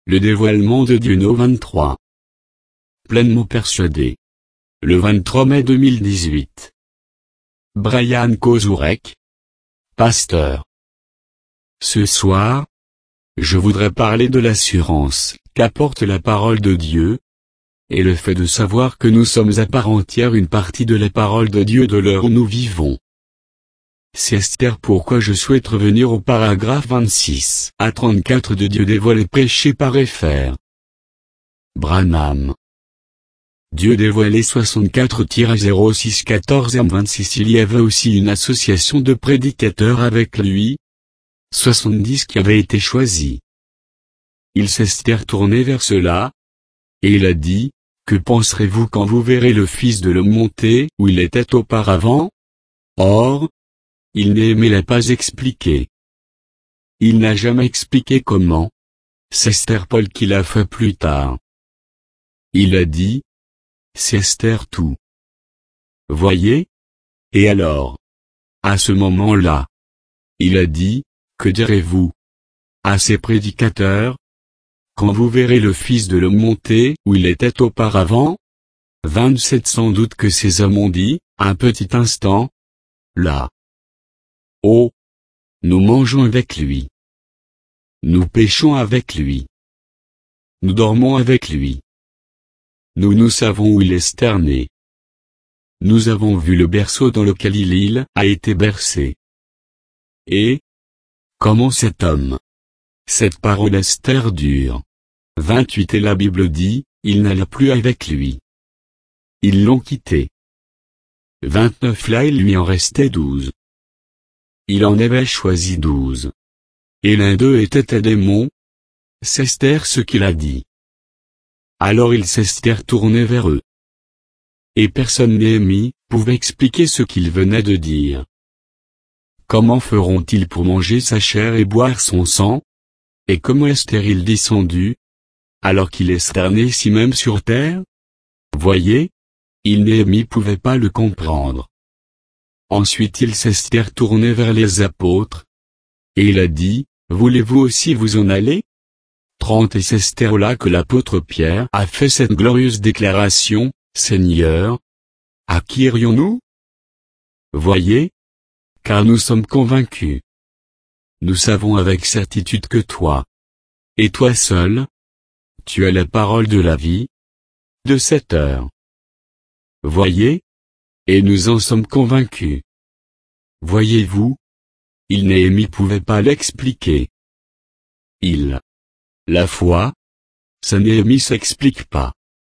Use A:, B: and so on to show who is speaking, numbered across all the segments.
A: Le dévoilement de Dieu No 23. Pleinement persuadé. Le 23 mai 2018. Brian Kozurek. Pasteur. Ce soir, je voudrais parler de l'assurance qu'apporte la parole de Dieu, et le fait de savoir que nous sommes à part entière une partie de la parole de Dieu de l'heure où nous vivons. C'est Esther pourquoi je souhaite revenir au paragraphe 26 à 34 de Dieu dévoilé prêché par Épher. Branham. Dieu dévoilé 64-06-14-26. Il y avait aussi une association de prédicateurs avec lui, 70 qui avaient été choisis. Il s'est tourné vers cela, et il a dit, que penserez-vous quand vous verrez le Fils de l'homme monter où il était auparavant? Or, il n'aimait pas expliquer. Il n'a jamais expliqué comment. C'est Esther Paul qui l'a fait plus tard. Il a dit, c'est Esther tout. Voyez? Et alors? À ce moment-là, il a dit, que direz-vous à ces prédicateurs? Quand vous verrez le Fils de l'homme monter où il était auparavant? 27. Sans doute que ces hommes ont dit, un petit instant. Là. Oh! Nous mangeons avec lui. Nous pêchons avec lui. Nous dormons avec lui. Nous savons où il est sterné. Nous avons vu le berceau dans lequel il a été bercé. Et comment cet homme, cette parole Esther dure. 28. Et la Bible dit, il n'alla plus avec lui. Ils l'ont quitté. 29. Là il lui en restait 12. Il en avait choisi 12. Et l'un d'eux était un démon. C'est Esther ce qu'il a dit. Alors il s'est tourné vers eux. Et personne Néhémie pouvait expliquer ce qu'il venait de dire. Comment feront-ils pour manger sa chair et boire son sang? Et comment est-il descendu, alors qu'il est sterné ici même sur terre? Voyez? Néhémie pouvait pas le comprendre. Ensuite il s'est tourné vers les apôtres. Et il a dit, voulez-vous aussi vous en aller? 30. Et c'est là que l'apôtre Pierre a fait cette glorieuse déclaration, Seigneur, à qui irions-nous? Voyez? Car nous sommes convaincus. Nous savons avec certitude que toi, et toi seul, tu as la parole de la vie, de cette heure. Voyez? Et nous en sommes convaincus. Voyez-vous? Néhémie pouvait pas l'expliquer. La foi? Ça Néhémie s'explique pas.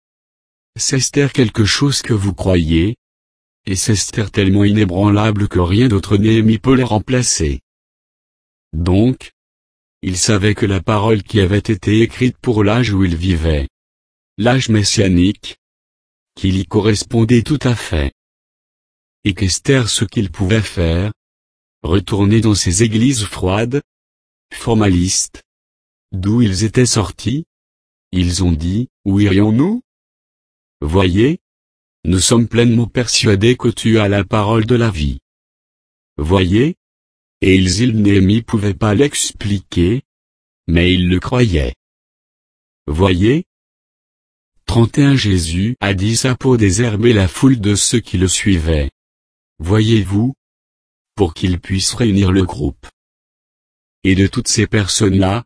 A: C'est quelque chose que vous croyez, et c'est tellement inébranlable que rien d'autre Néhémie peut les remplacer. Donc, il savait que la parole qui avait été écrite pour l'âge où il vivait, l'âge messianique, qu'il y correspondait tout à fait. Et qu'Esther ce qu'il pouvait faire, retourner dans ces églises froides, formalistes, d'où ils étaient sortis. Ils ont dit, où irions-nous? Voyez? Nous sommes pleinement persuadés que tu as la parole de la vie. Voyez? Et Néhémie pouvait pas l'expliquer, mais il le croyait. Voyez? 31. Jésus a dit ça pour désherber la foule de ceux qui le suivaient. Voyez-vous? Pour qu'ils puissent réunir le groupe. Et de toutes ces personnes-là,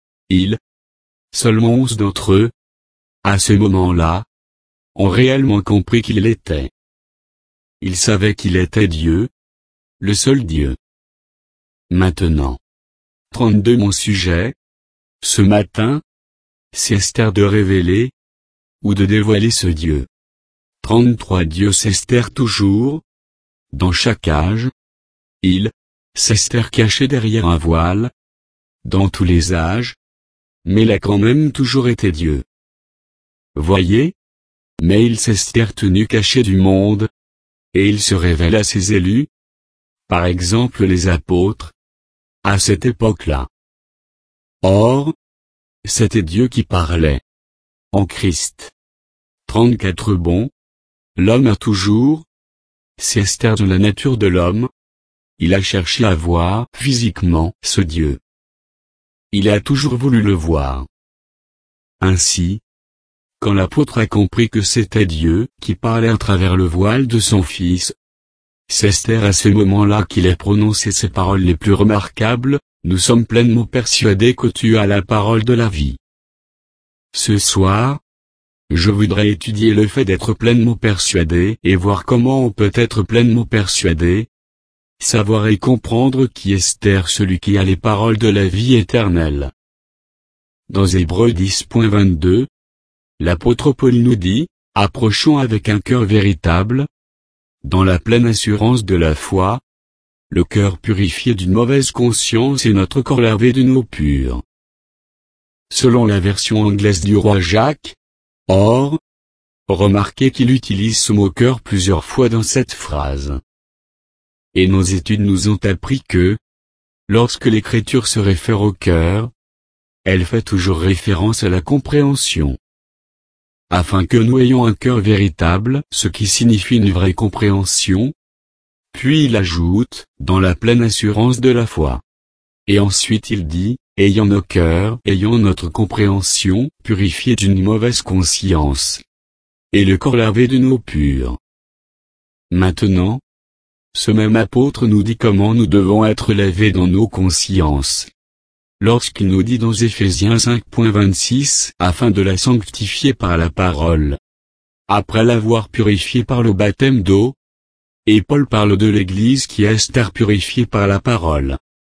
A: seulement 11 d'entre eux, à ce moment-là, ont réellement compris qu'il l'était. Ils savaient qu'il était Dieu, le seul Dieu. Maintenant. 32. Mon sujet, ce matin, c'est Esther de révéler, ou de dévoiler ce Dieu. 33. Dieu s'Esther toujours, dans chaque âge, s'Esther caché derrière un voile, dans tous les âges, mais il a quand même toujours été Dieu. Voyez? Mais il s'est tenu caché du monde, et il se révèle à ses élus, par exemple les apôtres, à cette époque-là. Or, c'était Dieu qui parlait. En Christ. 34. Bon, l'homme a toujours, c'est Esther de la nature de l'homme, il a cherché à voir physiquement ce Dieu. Il a toujours voulu le voir. Ainsi, quand l'apôtre a compris que c'était Dieu qui parlait à travers le voile de son Fils, c'est Esther à ce moment-là qu'il a prononcé ces paroles les plus remarquables: « Nous sommes pleinement persuadés que tu as la parole de la vie. » Ce soir, je voudrais étudier le fait d'être pleinement persuadé et voir comment on peut être pleinement persuadé, savoir et comprendre qui est Esther, celui qui a les paroles de la vie éternelle. Dans Hébreux 10.22, l'apôtre Paul nous dit: « Approchons avec un cœur véritable, dans la pleine assurance de la foi, le cœur purifié d'une mauvaise conscience et notre corps lavé d'une eau pure. » Selon la version anglaise du roi Jacques, or, remarquez qu'il utilise ce mot cœur plusieurs fois dans cette phrase. Et nos études nous ont appris que, lorsque l'écriture se réfère au cœur, elle fait toujours référence à la compréhension. Afin que nous ayons un cœur véritable, ce qui signifie une vraie compréhension. Puis il ajoute, dans la pleine assurance de la foi. Et ensuite il dit, ayant nos cœurs, ayant notre compréhension, purifiés d'une mauvaise conscience. Et le corps lavé d'une eau pure. Maintenant, ce même apôtre nous dit comment nous devons être lavés dans nos consciences. Lorsqu'il nous dit dans Éphésiens 5.26, afin de la sanctifier par la parole. Après l'avoir purifiée par le baptême d'eau. Et Paul parle de l'Église qui est Esther purifiée par la parole.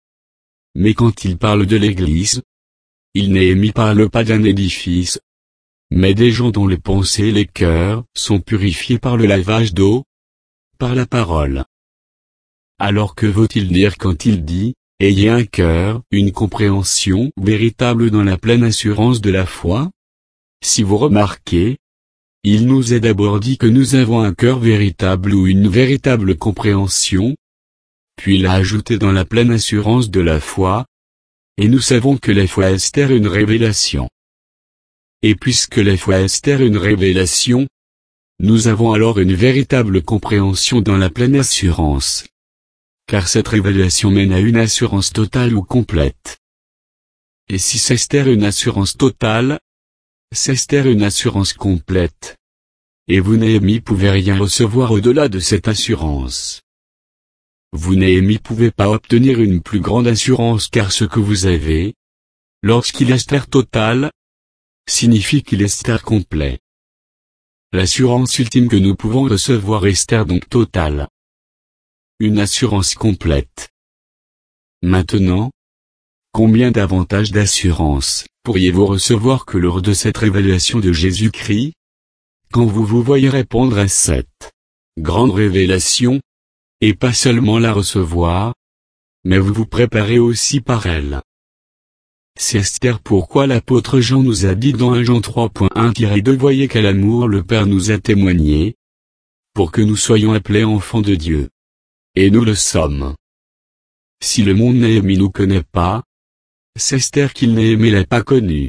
A: Mais quand il parle de l'Église, il Néhémie parle pas d'un édifice, mais des gens dont les pensées et les cœurs sont purifiés par le lavage d'eau, par la parole. Alors que veut-il dire quand il dit, ayez un cœur, une compréhension véritable dans la pleine assurance de la foi? Si vous remarquez, il nous est d'abord dit que nous avons un cœur véritable ou une véritable compréhension, puis il a ajouté dans la pleine assurance de la foi, et nous savons que la foi est une révélation. Et puisque la foi est une révélation, nous avons alors une véritable compréhension dans la pleine assurance. Car cette révélation mène à une assurance totale ou complète. Et si c'est une assurance totale, c'est une assurance complète. Et vous Néhémie pouvez rien recevoir au-delà de cette assurance. Vous Néhémie pouvez pas obtenir une plus grande assurance car ce que vous avez, lorsqu'il est total, signifie qu'il est complet. L'assurance ultime que nous pouvons recevoir est donc totale. Une assurance complète. Maintenant, combien davantage d'assurance pourriez-vous recevoir que lors de cette révélation de Jésus-Christ? Quand vous vous voyez répondre à cette grande révélation, et pas seulement la recevoir, mais vous vous préparez aussi par elle. C'est Esther pourquoi l'apôtre Jean nous a dit dans 1 Jean 3.1-2 voyez quel amour le Père nous a témoigné, pour que nous soyons appelés enfants de Dieu. Et nous le sommes. Si le monde Néhémie nous connaît pas, c'est Esther qu'il Néhémie l'a pas connu.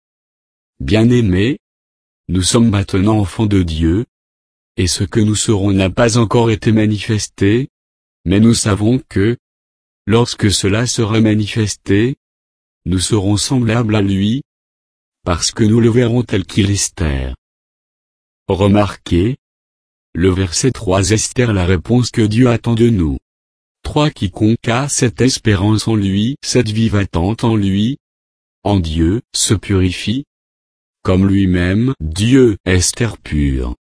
A: Bien-aimés, nous sommes maintenant enfants de Dieu, et ce que nous serons n'a pas encore été manifesté, mais nous savons que, lorsque cela sera manifesté, nous serons semblables à lui, parce que nous le verrons tel qu'il est. Esther. Remarquez, le verset 3 Esther la réponse que Dieu attend de nous. 3 Quiconque a cette espérance en lui, cette vive attente en lui, en Dieu, se purifie, comme lui-même, Dieu, Esther pure.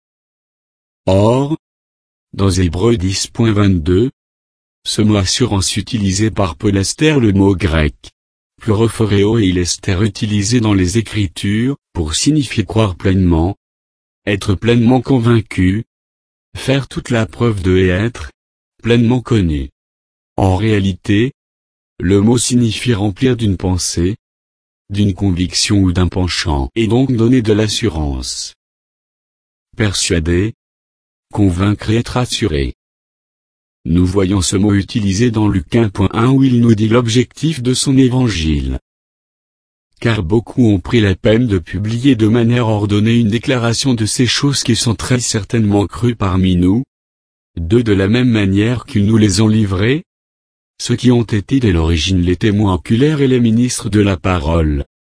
A: Or, dans Hébreux 10.22, ce mot assurance utilisé par Paul Esther le mot grec, pleurophoréo et il Esther utilisé dans les Écritures, pour signifier croire pleinement, être pleinement convaincu, faire toute la preuve de et être pleinement connu. En réalité, le mot signifie remplir d'une pensée, d'une conviction ou d'un penchant et donc donner de l'assurance. Persuader, convaincre et être assuré. Nous voyons ce mot utilisé dans Luc 1.1 où il nous dit l'objectif de son évangile. Car beaucoup ont pris la peine de publier de manière ordonnée une déclaration de ces choses qui sont très certainement crues parmi nous. De la même manière qu'ils nous les ont livrées, ceux qui ont été dès l'origine les témoins oculaires et les ministres de la parole.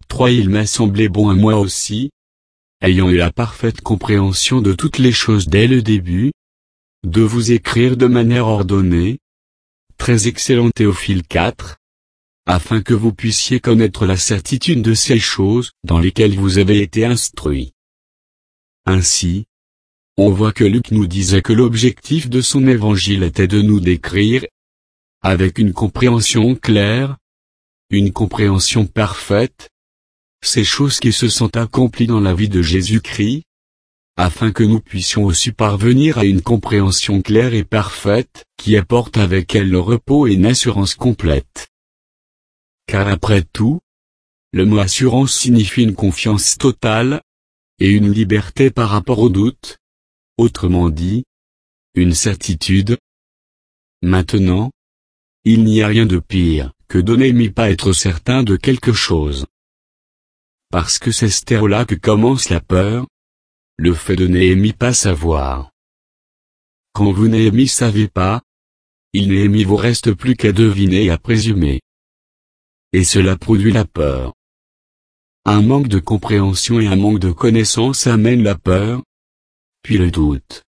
A: 3 Il m'a semblé bon à moi aussi, ayant eu la parfaite compréhension de toutes les choses dès le début, de vous écrire de manière ordonnée, très excellent Théophile 4, afin que vous puissiez connaître la certitude de ces choses dans lesquelles vous avez été instruits. Ainsi, on voit que Luc nous disait que l'objectif de son évangile était de nous décrire, avec une compréhension claire, une compréhension parfaite, ces choses qui se sont accomplies dans la vie de Jésus-Christ, afin que nous puissions aussi parvenir à une compréhension claire et parfaite, qui apporte avec elle le repos et une assurance complète. Car après tout, le mot assurance signifie une confiance totale, et une liberté par rapport au doute, autrement dit, une certitude. Maintenant, il n'y a rien de pire que de n'aimer pas être certain de quelque chose. Parce que c'est ce terreau-là que commence la peur, le fait de n'aimer pas savoir. Quand vous n'aimez savez pas, il n'aimez vous reste plus qu'à deviner et à présumer. Et cela produit la peur. Un manque de compréhension et un manque de connaissance amènent la peur, puis le doute.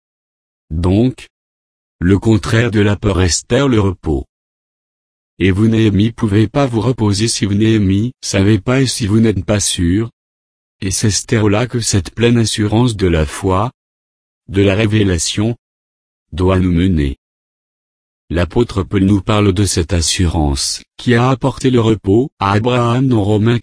A: Donc, le contraire de la peur est le repos. Et vous n'aimez pouvez pas vous reposer si vous n'aimez savez pas et si vous n'êtes pas sûr. Et c'est là que cette pleine assurance de la foi, de la révélation, doit nous mener. L'apôtre Paul nous parle de cette assurance, qui a apporté le repos à Abraham dans Romains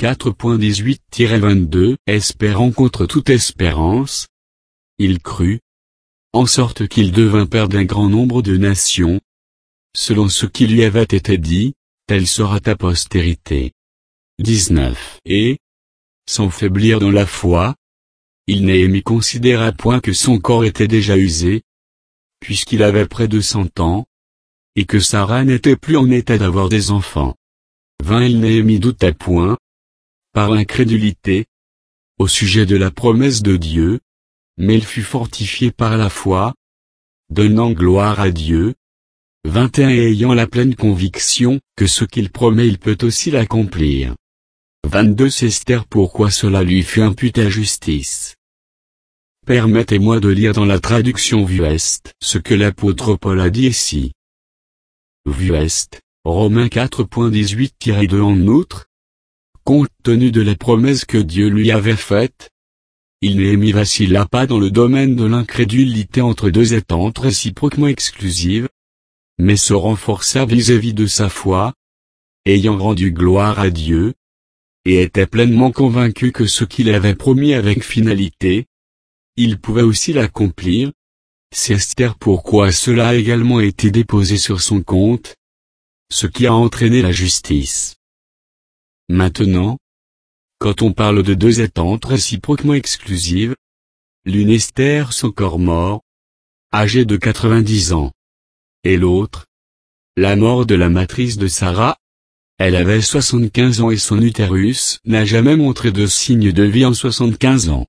A: 4.18-22, espérant contre toute espérance. Il crut, en sorte qu'il devint père d'un grand nombre de nations. Selon ce qui lui avait été dit, telle sera ta postérité. 19. Et, sans faiblir dans la foi, il Néhémie considéra point que son corps était déjà usé, puisqu'il avait près de 100 ans, et que Sarah n'était plus en état d'avoir des enfants. 20 Il Néhémie douta point, par incrédulité, au sujet de la promesse de Dieu, mais il fut fortifié par la foi, donnant gloire à Dieu. 21 Et ayant la pleine conviction que ce qu'il promet il peut aussi l'accomplir. 22 C'est pourquoi cela lui fut imputé à justice. Permettez-moi de lire dans la traduction Vuest ce que l'apôtre Paul a dit ici. Vuest, Romains 4.18-2 En outre, compte tenu de la promesse que Dieu lui avait faite, il Néhémie vacilla pas dans le domaine de l'incrédulité entre deux attentes réciproquement exclusives, mais se renforça vis-à-vis de sa foi, ayant rendu gloire à Dieu, et était pleinement convaincu que ce qu'il avait promis avec finalité, il pouvait aussi l'accomplir. C'est pourquoi cela a également été déposé sur son compte, ce qui a entraîné la justice. Maintenant, quand on parle de deux attentes réciproquement exclusives, l'une est son corps mort, âgé de 90 ans, et l'autre, la mort de la matrice de Sarah. Elle avait 75 ans et son utérus n'a jamais montré de signe de vie en 75 ans.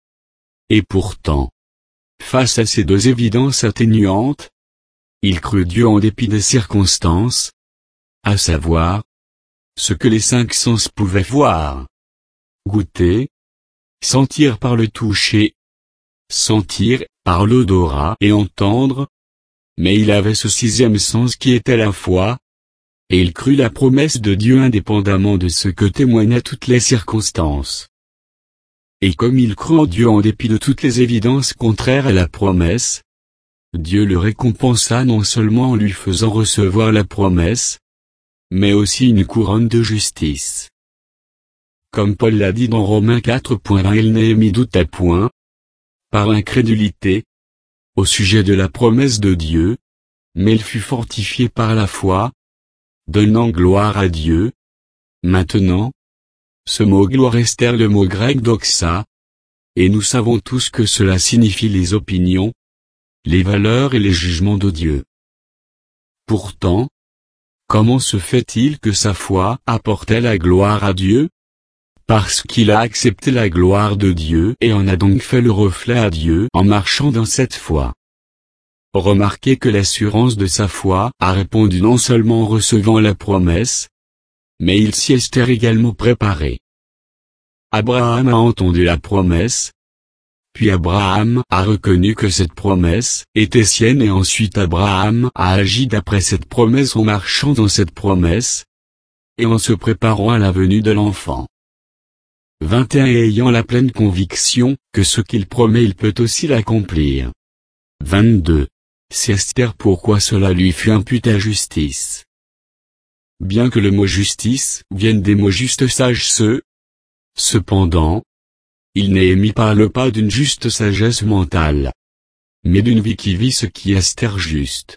A: Et pourtant, face à ces deux évidences atténuantes, il crut Dieu en dépit des circonstances, à savoir, ce que les 5 sens pouvaient voir, goûter, sentir par le toucher, sentir par l'odorat et entendre, mais il avait ce 6e sens qui était la foi, et il crut la promesse de Dieu indépendamment de ce que témoignaient toutes les circonstances. Et comme il crut en Dieu en dépit de toutes les évidences contraires à la promesse, Dieu le récompensa non seulement en lui faisant recevoir la promesse, mais aussi une couronne de justice. Comme Paul l'a dit dans Romains 4.1 Il Néhémie douta point, par incrédulité, au sujet de la promesse de Dieu, mais il fut fortifié par la foi, donnant gloire à Dieu. Maintenant, ce mot gloire est le mot grec doxa, et nous savons tous que cela signifie les opinions, les valeurs et les jugements de Dieu. Pourtant, comment se fait-il que sa foi apportait la gloire à Dieu? Parce qu'il a accepté la gloire de Dieu et en a donc fait le reflet à Dieu en marchant dans cette foi. Remarquez que l'assurance de sa foi a répondu non seulement en recevant la promesse, mais il s'y est également préparé. Abraham a entendu la promesse. Puis Abraham a reconnu que cette promesse était sienne et ensuite Abraham a agi d'après cette promesse en marchant dans cette promesse et en se préparant à la venue de l'enfant. 21 Et ayant la pleine conviction que ce qu'il promet il peut aussi l'accomplir. 22. C'est Esther pourquoi cela lui fut imputé à justice. Bien que le mot justice vienne des mots juste sage cependant, il Néhémie parle pas d'une juste sagesse mentale, mais d'une vie qui vit ce qui est Esther juste.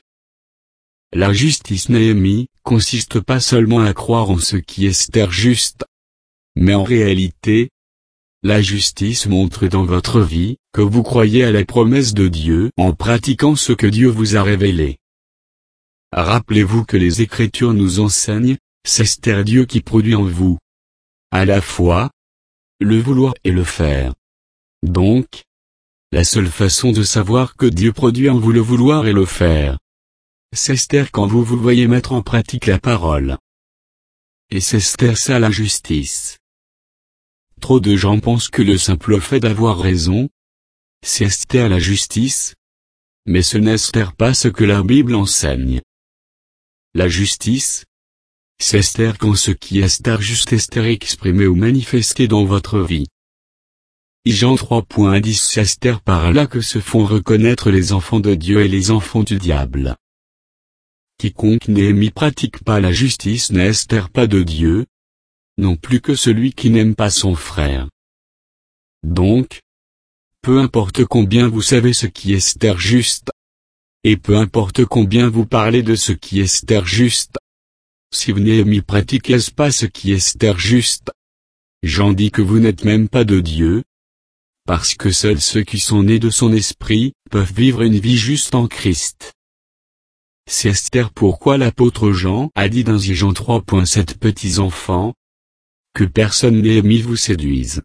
A: La justice Néhémie consiste pas seulement à croire en ce qui est Esther juste, mais en réalité, la justice montre dans votre vie que vous croyez à la promesse de Dieu en pratiquant ce que Dieu vous a révélé. Rappelez-vous que les Écritures nous enseignent, c'est Esther Dieu qui produit en vous à la fois le vouloir et le faire. Donc, la seule façon de savoir que Dieu produit en vous le vouloir et le faire, c'est Esther quand vous voyez mettre en pratique la parole. Et c'est Esther ça la justice. Trop de gens pensent que le simple fait d'avoir raison, c'est Esther la justice, mais ce n'est Esther pas ce que la Bible enseigne. La justice, c'est Esther quand ce qui est Esther juste Esther exprimé ou manifesté dans votre vie. Jean 3.10 C'est Esther par là que se font reconnaître les enfants de Dieu et les enfants du diable. Quiconque Néhémie pratique pas la justice n'est Esther pas de Dieu, non plus que celui qui n'aime pas son frère. Donc, peu importe combien vous savez ce qui est Esther juste, et peu importe combien vous parlez de ce qui est Esther juste, si vous Néhémie pratiquez pas ce qui est Esther juste, j'en dis que vous n'êtes même pas de Dieu, parce que seuls ceux qui sont nés de son esprit peuvent vivre une vie juste en Christ. C'est Esther pourquoi l'apôtre Jean a dit dans Jean 3.7 Petits enfants, que personne Néhémie vous séduise.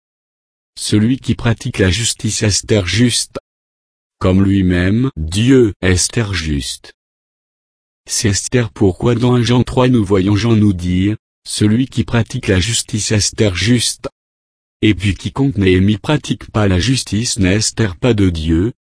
A: Celui qui pratique la justice Esther juste, comme lui-même Dieu Esther juste. C'est Esther pourquoi dans Jean 3 nous voyons Jean nous dire, celui qui pratique la justice Esther juste. Et puis quiconque Néhémie pratique pas la justice n'est Esther pas de Dieu.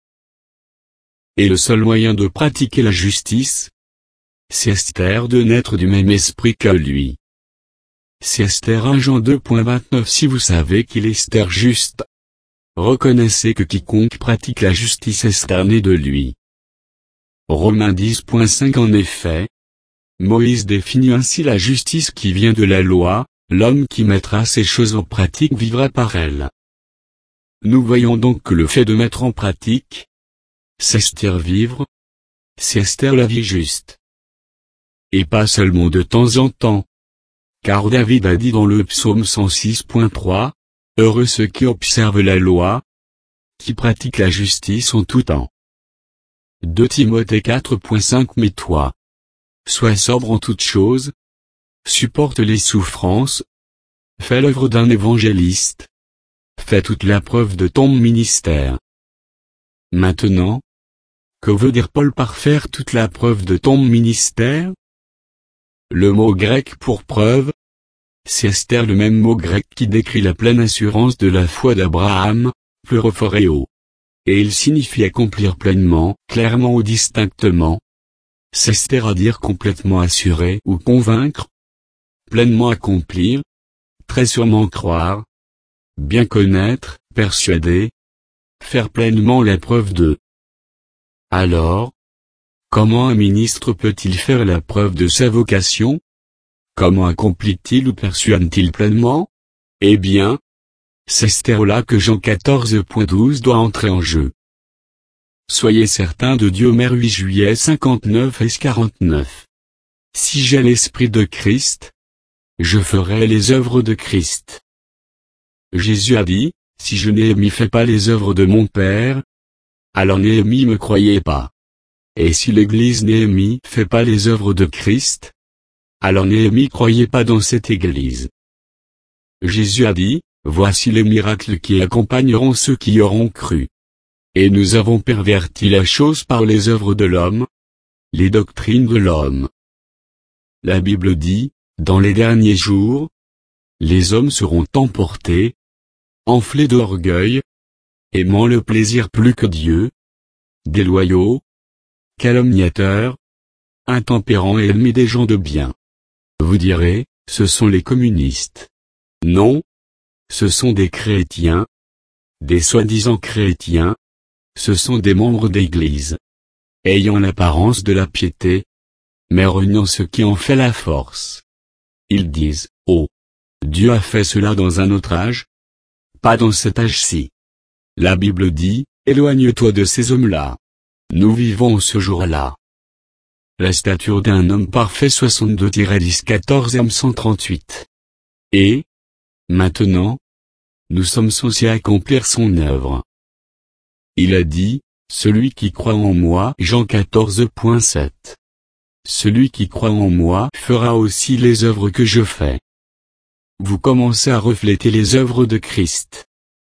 A: Et le seul moyen de pratiquer la justice, c'est Esther de naître du même esprit que lui. C'est Esther 1 Jean 2.29 Si vous savez qu'il est Esther juste, reconnaissez que quiconque pratique la justice est Esther né de lui. Romains 10.5 En effet, Moïse définit ainsi la justice qui vient de la loi, l'homme qui mettra ces choses en pratique vivra par elle. Nous voyons donc que le fait de mettre en pratique, c'est Esther vivre, c'est Esther la vie juste. Et pas seulement de temps en temps. Car David a dit dans le psaume 106.3, Heureux ceux qui observent la loi, qui pratiquent la justice en tout temps. 2 Timothée 4.5 Mais toi, sois sobre en toutes choses, supporte les souffrances, fais l'œuvre d'un évangéliste, fais toute la preuve de ton ministère. Maintenant, que veut dire Paul par faire toute la preuve de ton ministère? Le mot grec pour preuve, c'est Esther le même mot grec qui décrit la pleine assurance de la foi d'Abraham, pleurophoréo. Et il signifie accomplir pleinement, clairement ou distinctement. C'est Esther à dire complètement assuré ou convaincre. Pleinement accomplir. Très sûrement croire. Bien connaître, persuader. Faire pleinement la preuve de. Alors, comment un ministre peut-il faire la preuve de sa vocation? Comment accomplit-il ou persuade-t-il pleinement? Eh bien, c'est Esther là que Jean 14.12 doit entrer en jeu. Soyez certains de Dieu Mère 8 juillet 59 et 49. Si j'ai l'esprit de Christ, je ferai les œuvres de Christ. Jésus a dit, si je Néhémie fais pas les œuvres de mon Père, alors Néhémie me croyait pas. Et si l'église Néhémie fait pas les œuvres de Christ, alors Néhémie croyait pas dans cette église. Jésus a dit, voici les miracles qui accompagneront ceux qui y auront cru. Et nous avons perverti la chose par les œuvres de l'homme, les doctrines de l'homme. La Bible dit, dans les derniers jours, les hommes seront emportés, enflés d'orgueil, aimant le plaisir plus que Dieu, déloyaux, calomniateurs, intempérants et ennemis des gens de bien. Vous direz, ce sont les communistes. Non, ce sont des chrétiens, des soi-disant chrétiens, ce sont des membres d'Église, ayant l'apparence de la piété, mais reniant ce qui en fait la force. Ils disent, oh, Dieu a fait cela dans un autre âge, pas dans cet âge-ci. La Bible dit, éloigne-toi de ces hommes-là. Nous vivons ce jour-là. La stature d'un homme parfait 62-10 14 m 138. Et, maintenant, nous sommes censés accomplir son œuvre. Il a dit, celui qui croit en moi, Jean 14.7. Celui qui croit en moi fera aussi les œuvres que je fais. Vous commencez à refléter les œuvres de Christ.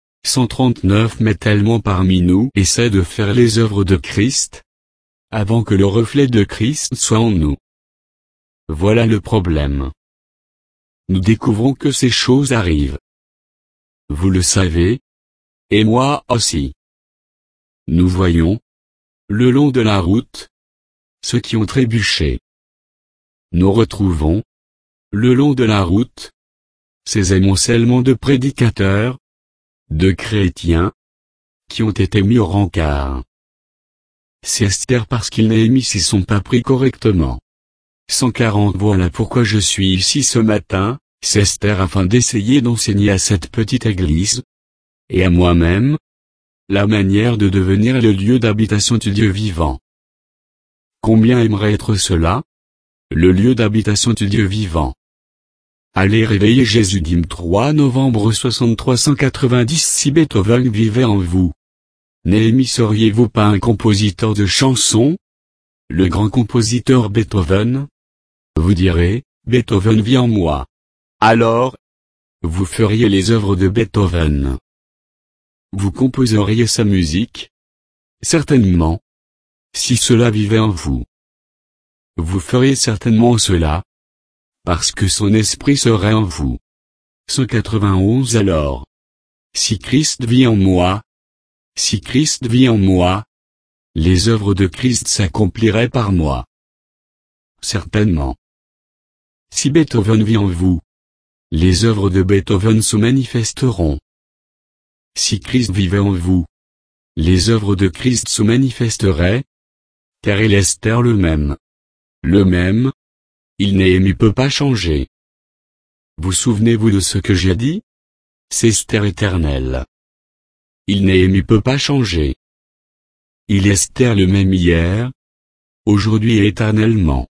A: 139 mais tellement parmi nous essaient de faire les œuvres de Christ, avant que le reflet de Christ soit en nous. Voilà le problème. Nous découvrons que ces choses arrivent. Vous le savez, et moi aussi. Nous voyons, le long de la route, ceux qui ont trébuché. Nous retrouvons, le long de la route, ces amoncellements de prédicateurs, de chrétiens, qui ont été mis au rencard. C'est Esther parce qu'ils Néhémie s'y sont pas pris correctement. 140 Voilà pourquoi je suis ici ce matin, c'est Esther afin d'essayer d'enseigner à cette petite église, et à moi-même, la manière de devenir le lieu d'habitation du Dieu vivant. Combien aimerait être cela? Le lieu d'habitation du Dieu vivant. Allez réveiller Jésus. 3 novembre 63 190 Si Beethoven vivait en vous. Néhémie seriez-vous pas un compositeur de chansons? Le grand compositeur Beethoven? Vous direz, Beethoven vit en moi. Alors, vous feriez les œuvres de Beethoven. Vous composeriez sa musique? Certainement. Si cela vivait en vous. Vous feriez certainement cela, parce que son esprit serait en vous. 191 Alors. Si Christ vit en moi, si Christ vit en moi, les œuvres de Christ s'accompliraient par moi. Certainement. Si Beethoven vit en vous, les œuvres de Beethoven se manifesteront. Si Christ vivait en vous, les œuvres de Christ se manifesteraient, car il est Esther le même. Le même, il Néhémie peut pas changer. Vous souvenez-vous de ce que j'ai dit? C'est Esther éternel. Il Néhémie peut pas changer. Il est Esther le même hier, aujourd'hui et éternellement.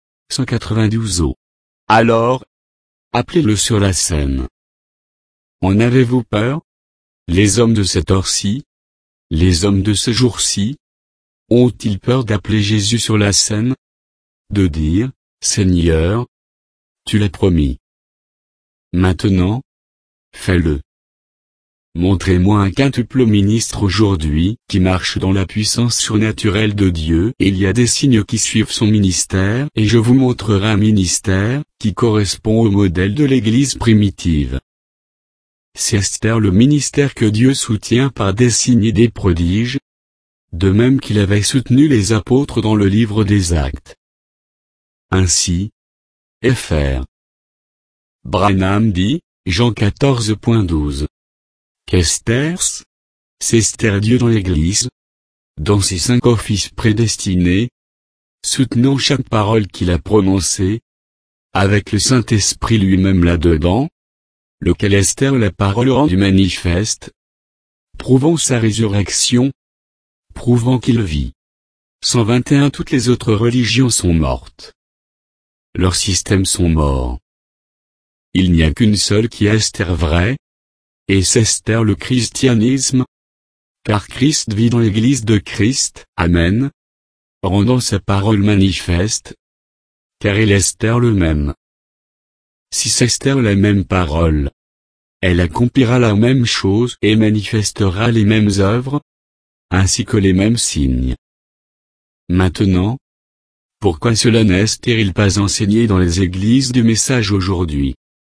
A: 192 Alors, appelez-le sur la scène. En avez-vous peur? Les hommes de cette heure-ci, les hommes de ce jour-ci, ont-ils peur d'appeler Jésus sur la scène? De dire, Seigneur, tu l'as promis. Maintenant, fais-le. Montrez-moi un quintuple ministre aujourd'hui qui marche dans la puissance surnaturelle de Dieu et il y a des signes qui suivent son ministère et je vous montrerai un ministère qui correspond au modèle de l'Église primitive. C'est Esther le ministère que Dieu soutient par des signes et des prodiges, de même qu'il avait soutenu les apôtres dans le livre des Actes. Ainsi, Fr. Branham dit, Jean 14.12. Qu'Esther, c'est Esther Dieu dans l'Église, dans ses 5 offices prédestinés, soutenant chaque parole qu'il a prononcée, avec le Saint-Esprit lui-même là-dedans, lequel Esther la parole rendue manifeste, prouvant sa résurrection, prouvant qu'il vit. 121 Toutes les autres religions sont mortes. Leurs systèmes sont morts. Il n'y a qu'une seule qui est Esther vraie, et c'est Esther le christianisme, car Christ vit dans l'Église de Christ, Amen, rendant sa parole manifeste, car il est Esther le même. Si c'est Esther la même parole, elle accomplira la même chose et manifestera les mêmes œuvres, ainsi que les mêmes signes. Maintenant, pourquoi cela n'est-il pas enseigné dans les églises du message aujourd'hui?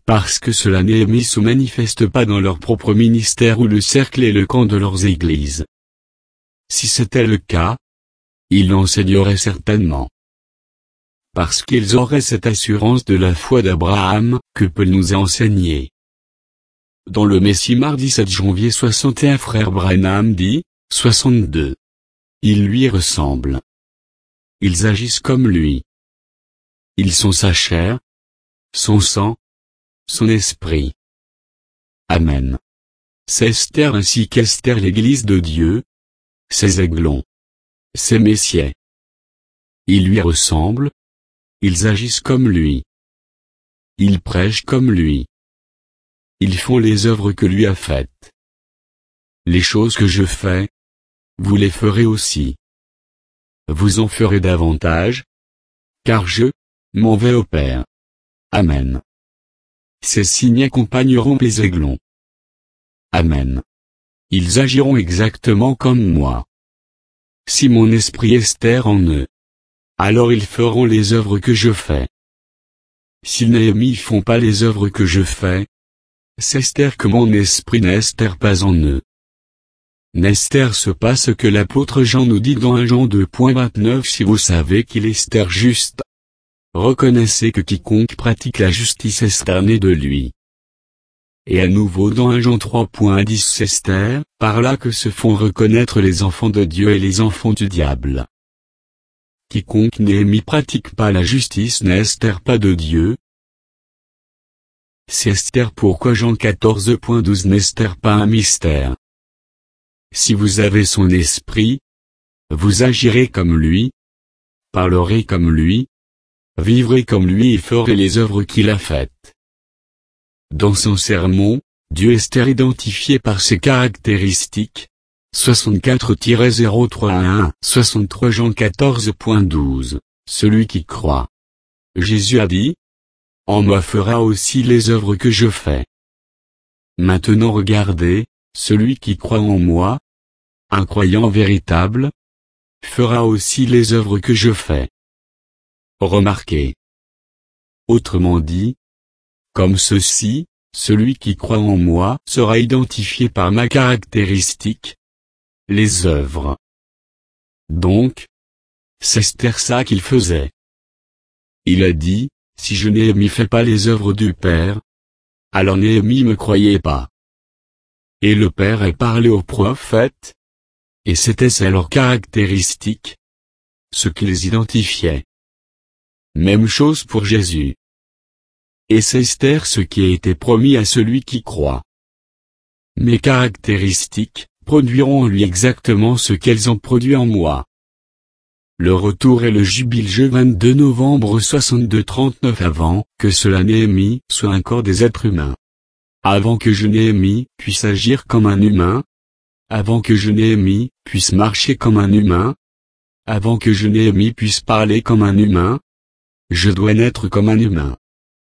A: parce que cela Néhémie se manifeste pas dans leur propre ministère ou le cercle et le camp de leurs églises. Si c'était le cas, ils l'enseigneraient certainement. Parce qu'ils auraient cette assurance de la foi d'Abraham, que Paul nous a enseigné. Dans le Messie mardi 7 janvier 61 frère Branham dit, 62. Ils lui ressemblent. Ils agissent comme lui. Ils sont sa chair, son sang, son esprit. Amen. C'est Esther ainsi qu'Esther l'Église de Dieu, ses aiglons, ses messieurs. Ils lui ressemblent, ils agissent comme lui. Ils prêchent comme lui. Ils font les œuvres que lui a faites. Les choses que je fais, vous les ferez aussi. Vous en ferez davantage, car je m'en vais au Père. Amen. Ces signes accompagneront les aiglons. Amen. Ils agiront exactement comme moi. Si mon esprit Esther en eux, alors ils feront les œuvres que je fais. Si Néhémie font pas les œuvres que je fais, c'est Esther que mon esprit n'estère pas en eux. N'estère ce pas ce que l'apôtre Jean nous dit dans 1 Jean 2.29 si vous savez qu'il est Esther juste. Reconnaissez que quiconque pratique la justice est né de lui. Et à nouveau dans 1 Jean 3.10 c'est Esther, par là que se font reconnaître les enfants de Dieu et les enfants du diable. Quiconque Néhémie pratique pas la justice n'estère pas de Dieu. C'est Esther pourquoi Jean 14.12 n'estère pas un mystère. Si vous avez son esprit, vous agirez comme lui, parlerez comme lui, vivrez comme lui et ferez les œuvres qu'il a faites. Dans son sermon, Dieu Esther identifié par ses caractéristiques, 64-03-1, 63 Jean 14.12, celui qui croit. Jésus a dit, en moi fera aussi les œuvres que je fais. Maintenant regardez, celui qui croit en moi, un croyant véritable, fera aussi les œuvres que je fais. Remarquez. Autrement dit, comme ceci, celui qui croit en moi sera identifié par ma caractéristique, les œuvres. Donc, c'est Esther ça qu'il faisait. Il a dit, si je Néhémie fais pas les œuvres du Père, alors Néhémie me croyait pas. Et le Père a parlé aux prophètes, et c'était ça leur caractéristique, ce qui les identifiait. Même chose pour Jésus. Et c'est Esther ce qui a été promis à celui qui croit. Mes caractéristiques produiront en lui exactement ce qu'elles ont produit en moi. Le retour est le jubile je 22 novembre 62-39 avant que cela Néhémie soit encore des êtres humains. Avant que je Néhémie puisse agir comme un humain. Avant que je Néhémie puisse marcher comme un humain. Avant que je Néhémie puisse parler comme un humain. Je dois naître comme un humain.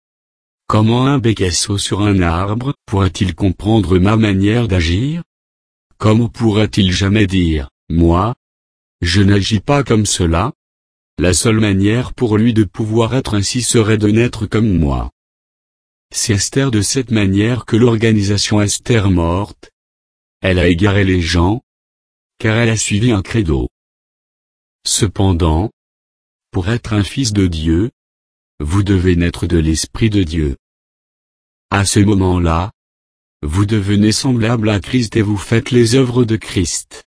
A: Comment un bécasseau sur un arbre pourra-t-il comprendre ma manière d'agir? Comment pourra-t-il jamais dire, moi, je n'agis pas comme cela? La seule manière pour lui de pouvoir être ainsi serait de naître comme moi. C'est Esther de cette manière que l'organisation Esther morte. Elle a égaré les gens, car elle a suivi un credo. Cependant, pour être un fils de Dieu, vous devez naître de l'Esprit de Dieu. À ce moment-là, vous devenez semblable à Christ et vous faites les œuvres de Christ.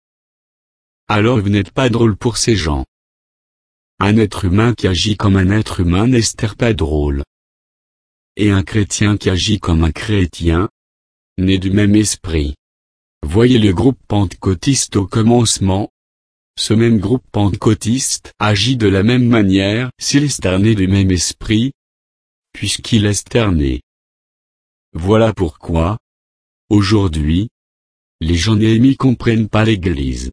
A: Alors vous n'êtes pas drôle pour ces gens. Un être humain qui agit comme un être humain n'est pas drôle. Et un chrétien qui agit comme un chrétien, né du même esprit. Voyez le groupe pentecôtiste au commencement. Ce même groupe pentecôtiste agit de la même manière s'il est né du même esprit, puisqu'il est né. Voilà pourquoi, aujourd'hui, les gens Néhémie comprennent pas l'Église.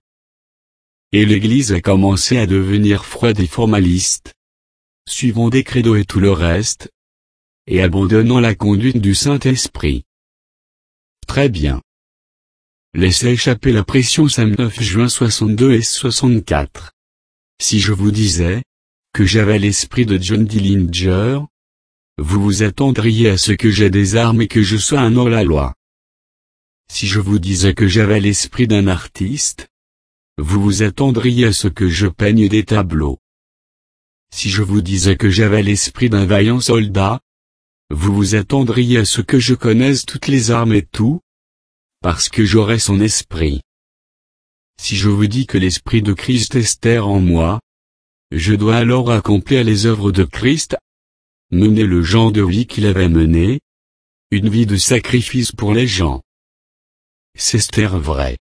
A: Et l'Église a commencé à devenir froide et formaliste, suivant des credos et tout le reste, et abandonnant la conduite du Saint-Esprit. Très bien. Laissez échapper la pression Sam 9 juin 62 et 64. Si je vous disais, que j'avais l'esprit de John Dillinger, vous vous attendriez à ce que j'aie des armes et que je sois un hors-la-loi. Si je vous disais que j'avais l'esprit d'un artiste, vous vous attendriez à ce que je peigne des tableaux. Si je vous disais que j'avais l'esprit d'un vaillant soldat, vous vous attendriez à ce que je connaisse toutes les armes et tout, parce que j'aurais son esprit. Si je vous dis que l'esprit de Christ est en moi, je dois alors accomplir les œuvres de Christ, mener le genre de vie qu'il avait mené, une vie de sacrifice pour les gens. C'est vrai.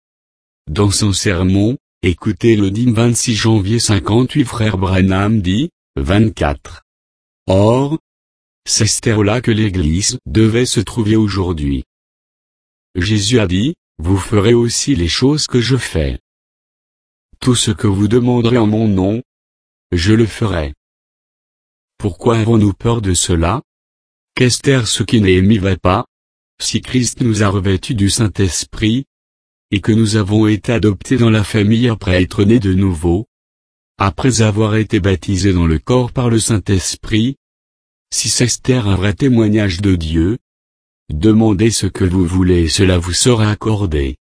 A: Dans son sermon, écoutez le 26 janvier 58 frère Branham dit, 24. Or, c'est là que l'Église devait se trouver aujourd'hui. Jésus a dit, vous ferez aussi les choses que je fais. Tout ce que vous demanderez en mon nom, je le ferai. Pourquoi avons-nous peur de cela? Qu'est-ce ce qui Néhémie va pas? Si Christ nous a revêtus du Saint-Esprit, et que nous avons été adoptés dans la famille après être nés de nouveau, après avoir été baptisés dans le corps par le Saint-Esprit, si c'est un vrai témoignage de Dieu, demandez ce que vous voulez et cela vous sera accordé.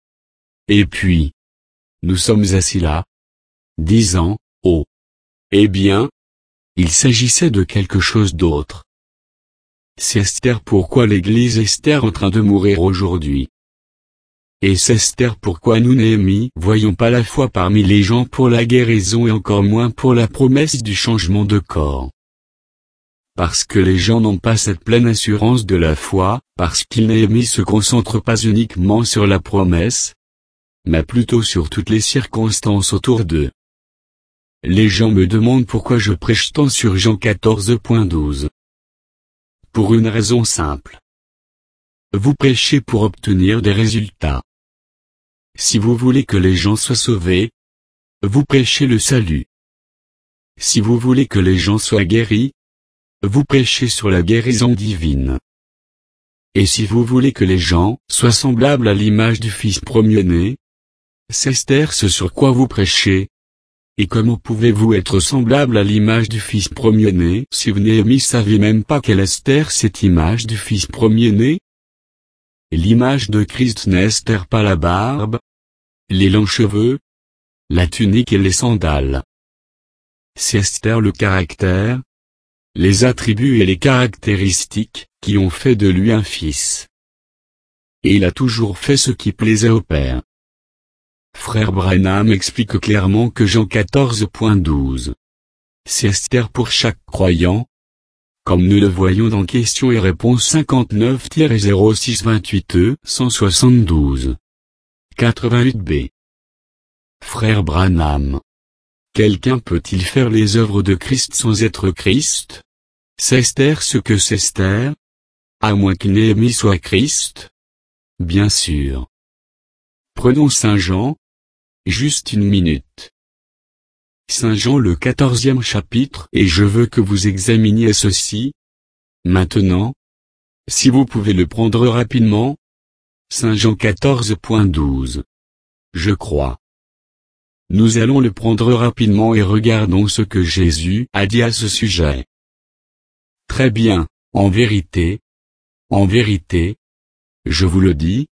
A: Et puis, nous sommes assis là, disant, oh, eh bien, il s'agissait de quelque chose d'autre. C'est pourquoi l'Église est en train de mourir aujourd'hui. Et c'est pourquoi nous Néhémie voyons pas la foi parmi les gens pour la guérison et encore moins pour la promesse du changement de corps. Parce que les gens n'ont pas cette pleine assurance de la foi, parce qu'ils Néhémie se concentre pas uniquement sur la promesse, mais plutôt sur toutes les circonstances autour d'eux. Les gens me demandent pourquoi je prêche tant sur Jean 14.12. Pour une raison simple. Vous prêchez pour obtenir des résultats. Si vous voulez que les gens soient sauvés, vous prêchez le salut. Si vous voulez que les gens soient guéris, vous prêchez sur la guérison divine. Et si vous voulez que les gens soient semblables à l'image du Fils premier-né, c'est ce sur quoi vous prêchez. Et comment pouvez-vous être semblable à l'image du Fils premier-né si vous Néhémie savez même pas quelle est cette image du Fils premier-né? L'image de Christ n'est pas la barbe, les longs cheveux, la tunique et les sandales. C'est le caractère, les attributs et les caractéristiques qui ont fait de lui un fils. Et il a toujours fait ce qui plaisait au Père. Frère Branham explique clairement que Jean 14.12. C'est pour chaque croyant, comme nous le voyons dans Questions et Réponses 59-0628 172. 88b. Frère Branham. Quelqu'un peut-il faire les œuvres de Christ sans être Christ? C'est ce que c'est, à moins qu'il Néhémie soit Christ? Bien sûr. Prenons Saint Jean. Juste une minute. Saint Jean le 14e chapitre et je veux que vous examiniez ceci. Maintenant. Si vous pouvez le prendre rapidement. Saint Jean 14.12. Je crois. Nous allons le prendre rapidement et regardons ce que Jésus a dit à ce sujet. Très bien, en vérité, je vous le dis,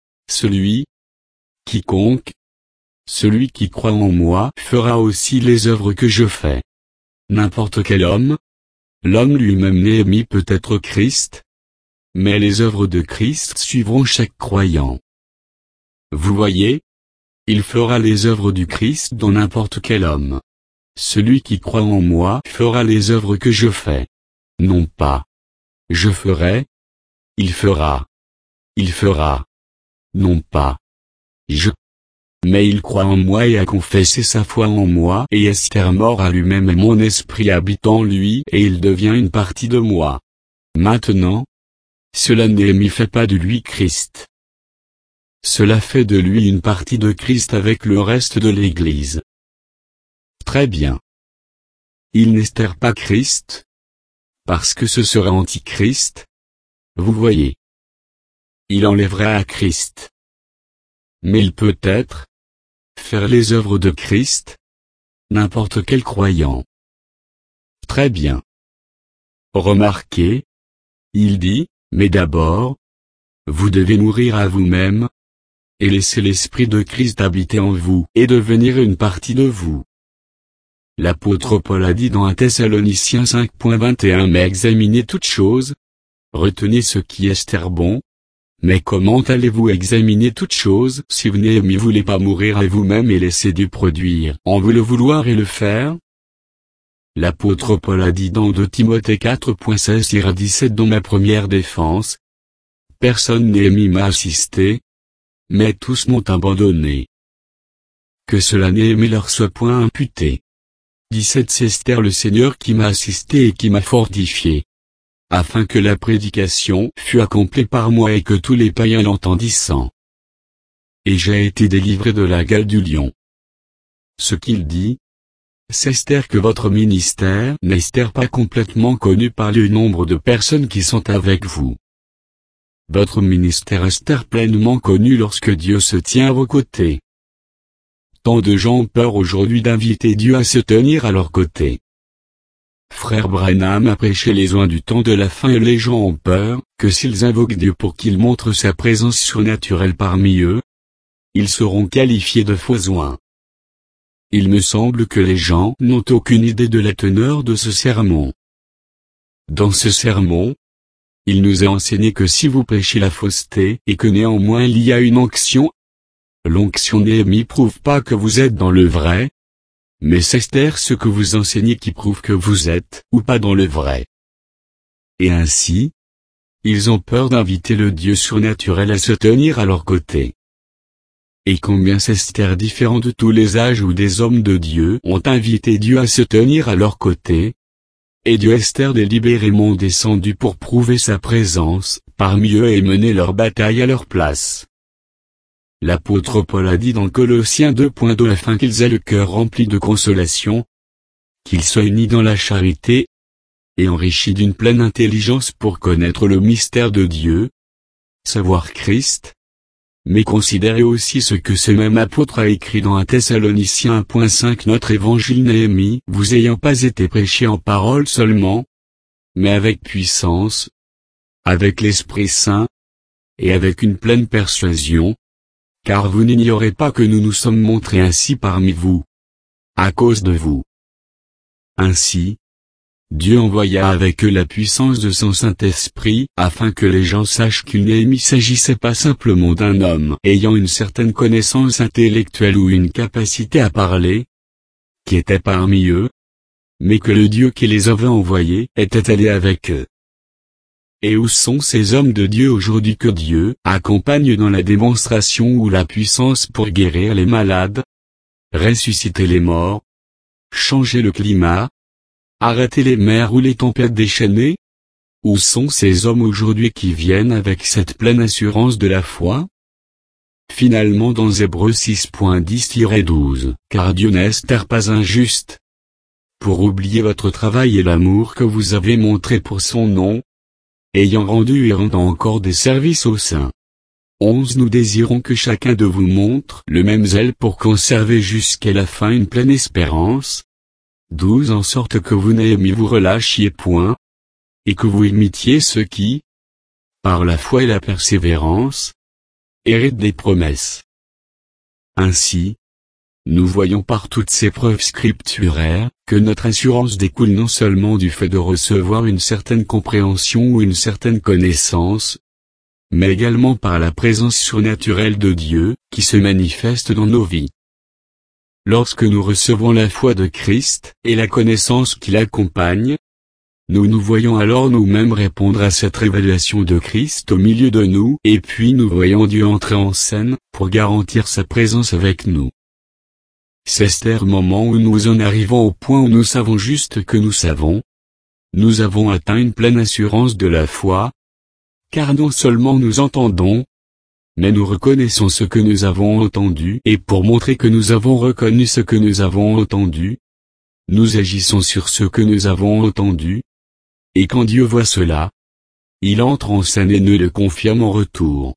A: quiconque celui qui croit en moi fera aussi les œuvres que je fais. N'importe quel homme, l'homme lui-même Néhémie peut être Christ, mais les œuvres de Christ suivront chaque croyant. Vous voyez? Il fera les œuvres du Christ dans n'importe quel homme. Celui qui croit en moi fera les œuvres que je fais. Non pas. Je ferai. Il fera. Il fera. Non pas. Je. Mais il croit en moi et a confessé sa foi en moi et est mort à lui-même et mon esprit habite en lui et il devient une partie de moi. Maintenant. Cela ne fait pas de lui Christ. Cela fait de lui une partie de Christ avec le reste de l'Église. Très bien. Il n'est pas Christ, parce que ce serait antichrist. Vous voyez. Il enlèverait à Christ. Mais il peut être, faire les œuvres de Christ, n'importe quel croyant. Très bien. Remarquez, il dit, mais d'abord, vous devez mourir à vous-même, et laisser l'Esprit de Christ habiter en vous et devenir une partie de vous. L'apôtre Paul a dit dans 1 Thessaloniciens 5.21 mais examinez toutes choses, retenez ce qui est bon. Mais comment allez-vous examiner toutes choses si vous ne voulez pas mourir à vous-même et laisser Dieu produire en vous le vouloir et le faire? L'apôtre Paul a dit dans 2 Timothée 4.16-17 dans ma première défense, personne m'a assisté, mais tous m'ont abandonné. Que cela leur soit point imputé. 17 C'est Esther le Seigneur qui m'a assisté et qui m'a fortifié, afin que la prédication fût accomplie par moi et que tous les païens l'entendissent. Et j'ai été délivré de la gueule du lion. Ce qu'il dit, c'est Esther que votre ministère n'est pas complètement connu par le nombre de personnes qui sont avec vous. Votre ministère est pleinement connu lorsque Dieu se tient à vos côtés. Tant de gens ont peur aujourd'hui d'inviter Dieu à se tenir à leur côté. Frère Branham a prêché les oins du temps de la fin et les gens ont peur, que s'ils invoquent Dieu pour qu'il montre sa présence surnaturelle parmi eux, ils seront qualifiés de faux oins. Il me semble que les gens n'ont aucune idée de la teneur de ce sermon. Dans ce sermon, il nous a enseigné que si vous prêchez la fausseté et que néanmoins il y a une onction, l'onction Néhémie prouve pas que vous êtes dans le vrai, mais c'est Esther ce que vous enseignez qui prouve que vous êtes ou pas dans le vrai. Et ainsi, ils ont peur d'inviter le Dieu surnaturel à se tenir à leur côté. Et combien c'est Esther différent de tous les âges où des hommes de Dieu ont invité Dieu à se tenir à leur côté, et Dieu Esther délibérément descendu pour prouver sa présence parmi eux et mener leur bataille à leur place. L'apôtre Paul a dit dans Colossiens 2.2 afin qu'ils aient le cœur rempli de consolation, qu'ils soient unis dans la charité, et enrichis d'une pleine intelligence pour connaître le mystère de Dieu, savoir Christ, mais considérez aussi ce que ce même apôtre a écrit dans 1 Thessaloniciens 1.5 notre évangile Néhémie vous ayant pas été prêché en parole seulement, mais avec puissance, avec l'Esprit Saint, et avec une pleine persuasion, car vous n'ignorez pas que nous nous sommes montrés ainsi parmi vous, à cause de vous. Ainsi, Dieu envoya avec eux la puissance de son Saint-Esprit, afin que les gens sachent qu'il ne s'agissait pas simplement d'un homme ayant une certaine connaissance intellectuelle ou une capacité à parler, qui était parmi eux, mais que le Dieu qui les avait envoyés était allé avec eux. Et où sont ces hommes de Dieu aujourd'hui que Dieu accompagne dans la démonstration ou la puissance pour guérir les malades, ressusciter les morts, changer le climat, arrêter les mers ou les tempêtes déchaînées? Où sont ces hommes aujourd'hui qui viennent avec cette pleine assurance de la foi? Finalement dans Hébreux 6.10-12, car Dieu n'est pas injuste. Pour oublier votre travail et l'amour que vous avez montré pour son nom, ayant rendu et rendant encore des services aux saints. 11 Nous désirons que chacun de vous montre le même zèle pour conserver jusqu'à la fin une pleine espérance. 12 En sorte que vous vous relâchiez point, et que vous imitiez ceux qui, par la foi et la persévérance, héritent des promesses. Ainsi, nous voyons par toutes ces preuves scripturaires, que notre assurance découle non seulement du fait de recevoir une certaine compréhension ou une certaine connaissance, mais également par la présence surnaturelle de Dieu, qui se manifeste dans nos vies. Lorsque nous recevons la foi de Christ, et la connaissance qui l'accompagne, nous nous voyons alors nous-mêmes répondre à cette révélation de Christ au milieu de nous, et puis nous voyons Dieu entrer en scène, pour garantir sa présence avec nous. C'est ce moment où nous en arrivons au point où nous savons juste que nous avons atteint une pleine assurance de la foi, car non seulement nous entendons, mais nous reconnaissons ce que nous avons entendu, et pour montrer que nous avons reconnu ce que nous avons entendu, nous agissons sur ce que nous avons entendu, et quand Dieu voit cela, il entre en scène et nous le confirme en retour.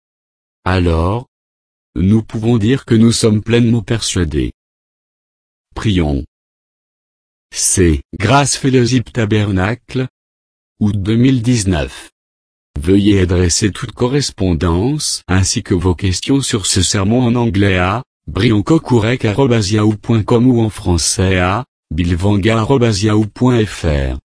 A: Alors, nous pouvons dire que nous sommes pleinement persuadés. Prions. C'est Grâce Fellowship Tabernacle, août 2019. Veuillez adresser toute correspondance ainsi que vos questions sur ce sermon en anglais à briancocourec@yahoo.com ou en français à billvanga@yahoo.fr.